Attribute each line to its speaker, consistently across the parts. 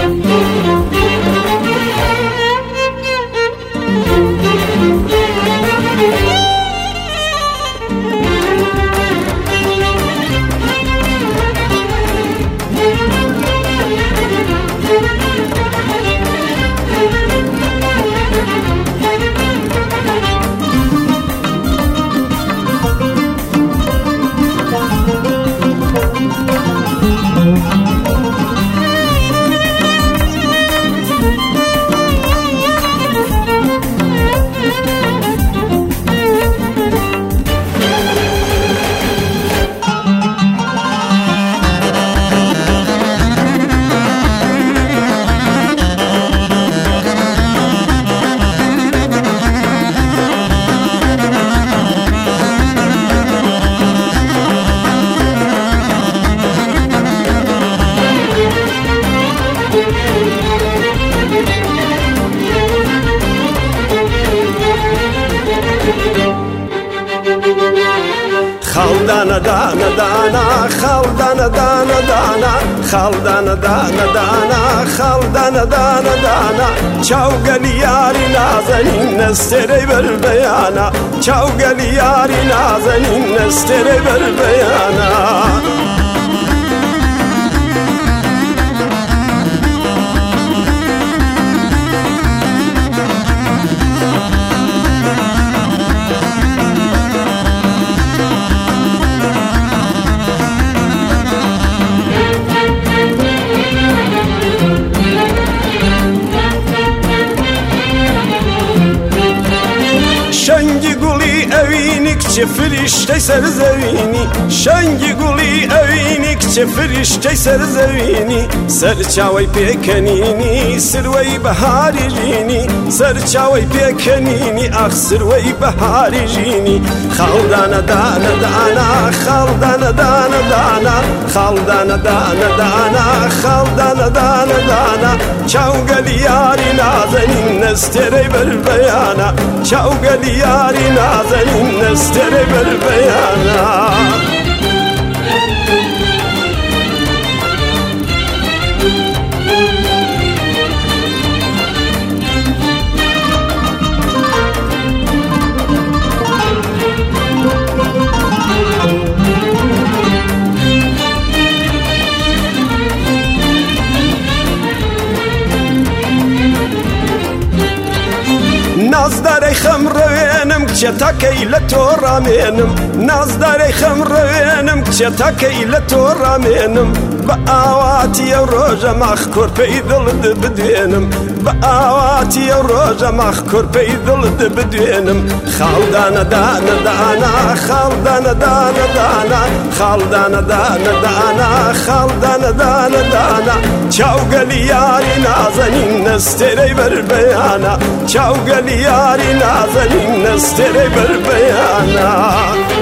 Speaker 1: خالدانا دانا دانا خالدانا دانا دانا خالدانا دانا دانا خالدانا دانا دانا چاوگلی یاری نازنین نستری بر بیانا چاوگلی یاری نازنین نستری بر بیانا شنگی گولی اوینی کچه فرشته سرزوینی شنگی گولی اوینی کچه فرشته سرزوینی سرچاوی پیکنینی سروی بهاری جینی سرچاوی پیکنینی اخ سروی بهاری جینی خالدانا دانا دانا خالدانا دانا دانا خالدانا دانا دانا خالدانا دانا دانا چاوگلی یاری نازنین نستری بر بیانا چاوگلی یاری نازنین نستری بر بیانا نازداری خمروینم که تکی لتو رامینم نازداری خمروینم که تکی لتو رامینم با آواتی روز مخکور پیدل بدینم با آواتی روز مخکور پیدل بدینم خالدانا دانا دانا خالدانا دانا دانا خالدانا دانا دانا خالدانا دانا دانا چاوگلی یاری نازنین نستری بر بیانا چاوگلی یاری نازنین نستری بر بیانا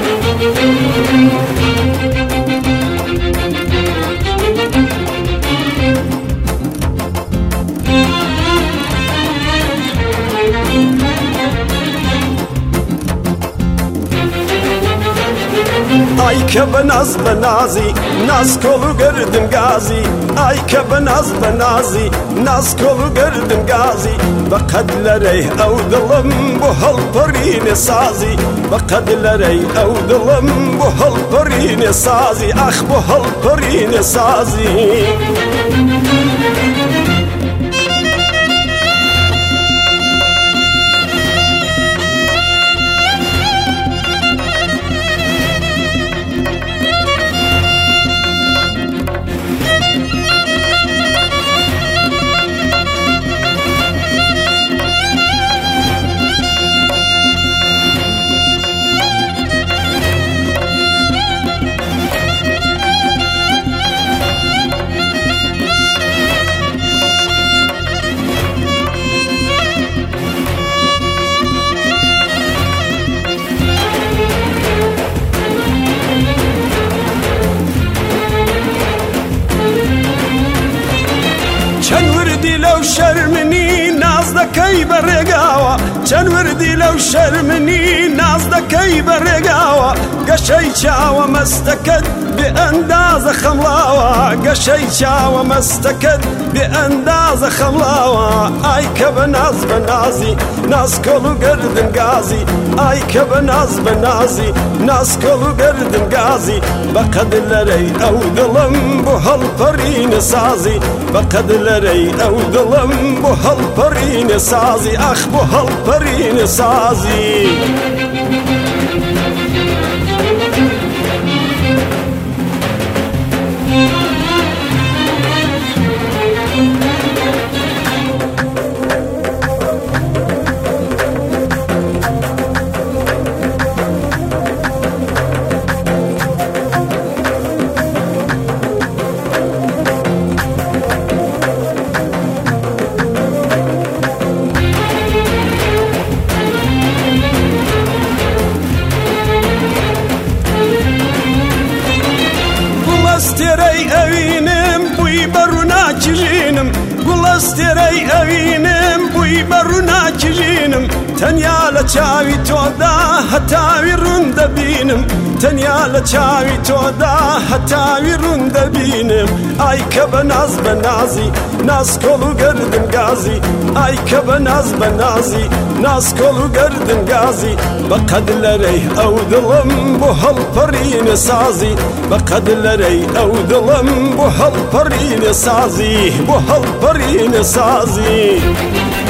Speaker 1: Ay که بناز بنازی ناز کلو گردم گازی ay که بناز بنازی ناز کلو گردم گازی بقدلری او دلم bu hal perine sazی بقدلری او دلم bu hal perine sazی ah bu hal perine sazی وردی لەو شەرمنی ناز دەکەی بەڕێگاوە چەند وردی لەو شەرمنی ناز دەکەی بەڕێگاوە گەشەی چاوە مەستەکەت بێ ئەندازە خەمڵاوە گەشەی چاوە مەستەکەت بێ ئەندازە خەمڵاوە ئای کە بە ناز بە نازی ناسکۆڵ و گردن گازی ئای کە بە ناز بە نازی ناسکۆڵ و گردن گازی بەقەد لەرەی ئەو دڵم بۆ هەڵپەڕینە سازی بەقەد لەرەی ئەو دڵم بۆ هەڵپەڕینە سازی ئەخ بۆ هەڵپەڕینە سازی گوڵەستێرەی ئەوینم بووی بەڕوو ناکیژینم گوڵەستێرەی ئەوینم بووی بەڕوو ناکیژینم تەنیا لە چاوی تۆدا هەتاوی ڕوون دەبینم تەنیا لە چاوی تۆدا هەتاوی ڕوون دەبینم ئای کە بە ناز بە نازی ناسکۆڵ و گردن گازی ئای کە بە ناز بە نازی ناسکۆڵ و گردن گازی بەقەد لەرەی ئەو دڵم بۆ هەڵپەڕینە سازی بەقەد لەرەی ئەو دڵم بۆ هەڵپەڕینە سازی بۆ هەڵپەڕینە سازی